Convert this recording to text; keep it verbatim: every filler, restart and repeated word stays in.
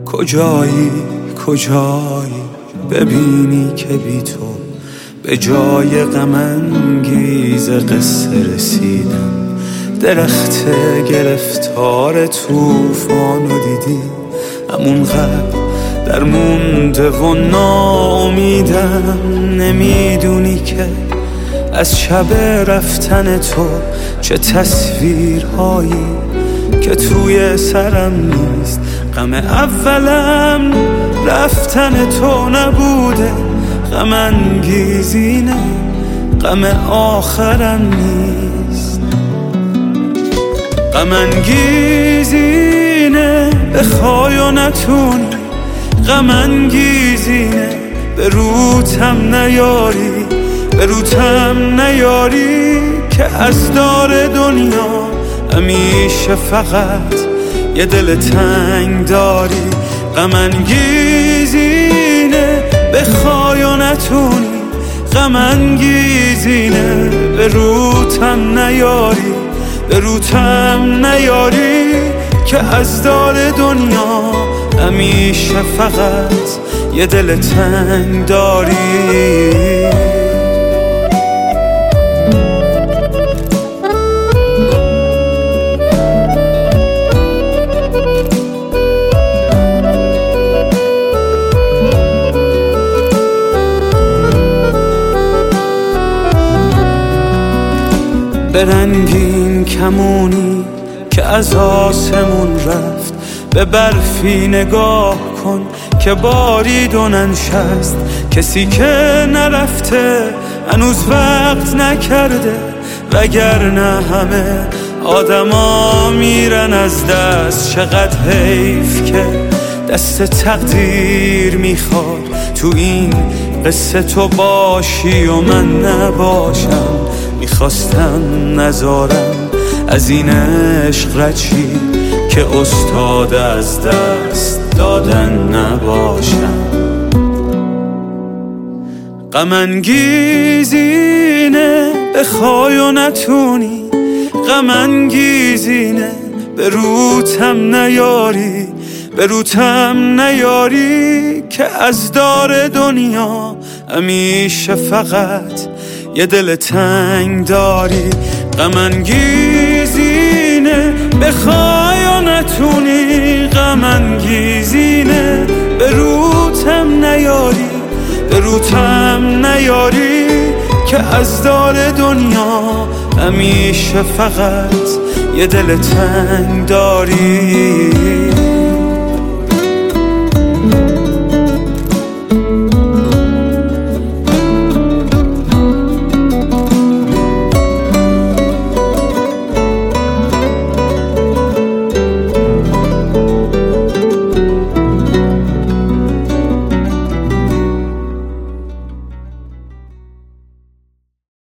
کجایی کجایی ببینی که بی تو به جای غم انگیز قصه رسیدم. درخت گرفتار طوفانو دیدی، همونقدر در مونده و ناامیدم. نمیدونی که از شب رفتن تو چه تصویرهایی که توی سرم نیست. غم اولم رفتن تو نبوده، غم انگیزینه، غم آخرم نیست. غم انگیزینه بخوای و نتونی، غم انگیزینه به روتم نیاری، به روتم نیاری که از دار دنیا همیشه فقط یه دل تنگ داری. غم انگیزینه بخوای و نتونی، غم انگیزینه به روتم نیاری، به روتم نیاری که از دار دنیا همیشه فقط یه دل تنگ داری. به رنگین کمونی که از آسمون رفت، به برفی نگاه کن که بارید و ننشست. کسی که نرفته هنوز وقت نکرده، وگرنه همه آدما میرن از دست. چقدر حیف که دست تقدیر میخواد تو این قصه تو باشی و من نباشم. میخواستم نذارم از این عشق رچی که استاد از دست دادن نباشم. غم انگیزینه بخوای و نتونی، غم انگیزینه به روتم نیاری، به روتم نیاری که از دار دنیا همیشه فقط یه دل تنگ داری. غم انگیزینه بخوای و نتونی، غم انگیزینه به روتم نیاری، به روتم نیاری که از دار دنیا همیشه فقط یه دل تنگ داری.